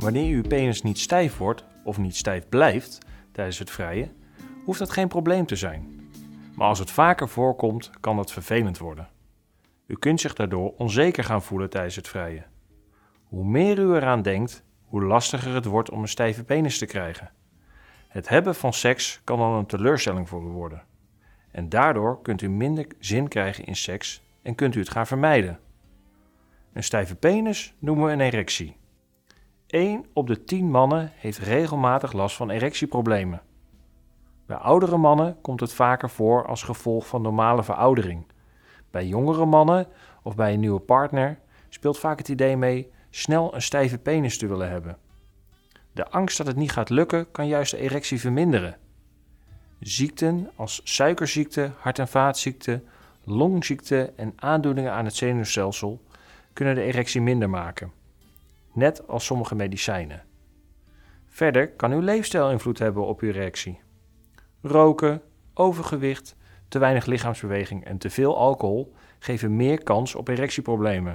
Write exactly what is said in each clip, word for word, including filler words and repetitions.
Wanneer uw penis niet stijf wordt of niet stijf blijft tijdens het vrijen, hoeft dat geen probleem te zijn. Maar als het vaker voorkomt, kan dat vervelend worden. U kunt zich daardoor onzeker gaan voelen tijdens het vrijen. Hoe meer u eraan denkt, hoe lastiger het wordt om een stijve penis te krijgen. Het hebben van seks kan dan een teleurstelling voor u worden. En daardoor kunt u minder zin krijgen in seks en kunt u het gaan vermijden. Een stijve penis noemen we een erectie. één op de tien mannen heeft regelmatig last van erectieproblemen. Bij oudere mannen komt het vaker voor als gevolg van normale veroudering. Bij jongere mannen of bij een nieuwe partner speelt vaak het idee mee snel een stijve penis te willen hebben. De angst dat het niet gaat lukken kan juist de erectie verminderen. Ziekten als suikerziekte, hart- en vaatziekten, longziekten en aandoeningen aan het zenuwstelsel kunnen de erectie minder maken. Net als sommige medicijnen. Verder kan uw leefstijl invloed hebben op uw erectie. Roken, overgewicht, te weinig lichaamsbeweging en te veel alcohol geven meer kans op erectieproblemen.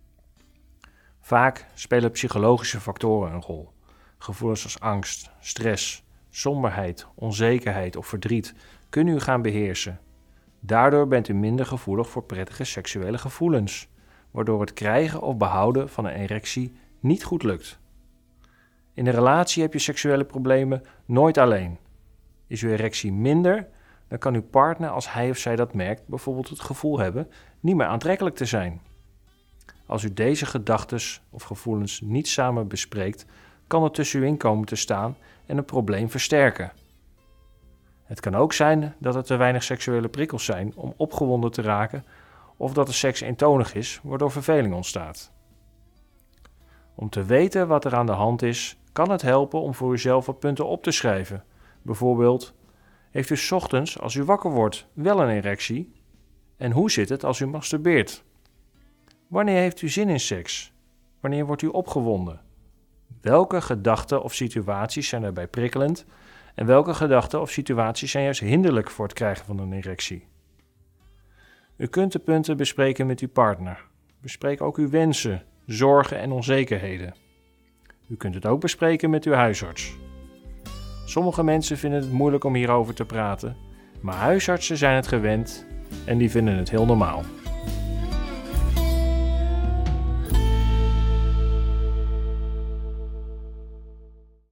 Vaak spelen psychologische factoren een rol. Gevoelens als angst, stress, somberheid, onzekerheid of verdriet kunnen u gaan beheersen. Daardoor bent u minder gevoelig voor prettige seksuele gevoelens, waardoor het krijgen of behouden van een erectie niet goed lukt. In een relatie heb je seksuele problemen nooit alleen. Is uw erectie minder, dan kan uw partner, als hij of zij dat merkt, bijvoorbeeld het gevoel hebben niet meer aantrekkelijk te zijn. Als u deze gedachten of gevoelens niet samen bespreekt, kan het tussen u in komen te staan en een probleem versterken. Het kan ook zijn dat er te weinig seksuele prikkels zijn om opgewonden te raken of dat de seks eentonig is, waardoor verveling ontstaat. Om te weten wat er aan de hand is, kan het helpen om voor uzelf wat punten op te schrijven. Bijvoorbeeld, heeft u 's ochtends als u wakker wordt wel een erectie? En hoe zit het als u masturbeert? Wanneer heeft u zin in seks? Wanneer wordt u opgewonden? Welke gedachten of situaties zijn daarbij prikkelend en welke gedachten of situaties zijn juist hinderlijk voor het krijgen van een erectie? U kunt de punten bespreken met uw partner. Bespreek ook uw wensen, zorgen en onzekerheden. U kunt het ook bespreken met uw huisarts. Sommige mensen vinden het moeilijk om hierover te praten, maar huisartsen zijn het gewend en die vinden het heel normaal.